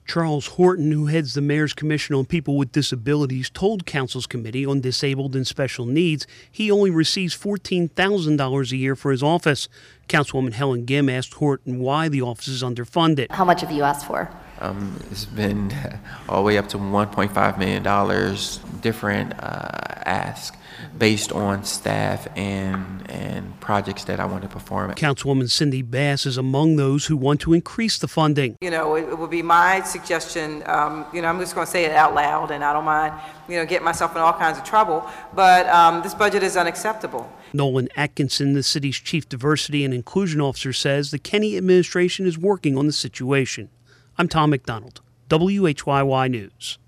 Charles Horton, who heads the Mayor's Commission on People with Disabilities, told Council's Committee on Disabled and Special Needs he only receives $14,000 a year for his office. Councilwoman Helen Gim asked Horton why the office is underfunded. How much have you asked for? It's been all the way up to $1.5 million, different ask based on staff and projects that I want to perform. Councilwoman Cindy Bass is among those who want to increase the funding. It would be my suggestion, I'm just going to say it out loud, and I don't mind, getting myself in all kinds of trouble, but this budget is unacceptable. Nolan Atkinson, the city's chief diversity and inclusion officer, says the Kenney administration is working on the situation. I'm Tom McDonald, WHYY News.